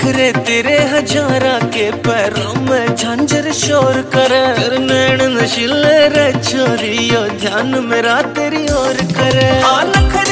बिखरे तेरे हजारा के पैरों में झांझर शोर करे। तेरे नैन नशीले रे छोरियो ध्यान मेरा तेरी ओर करे।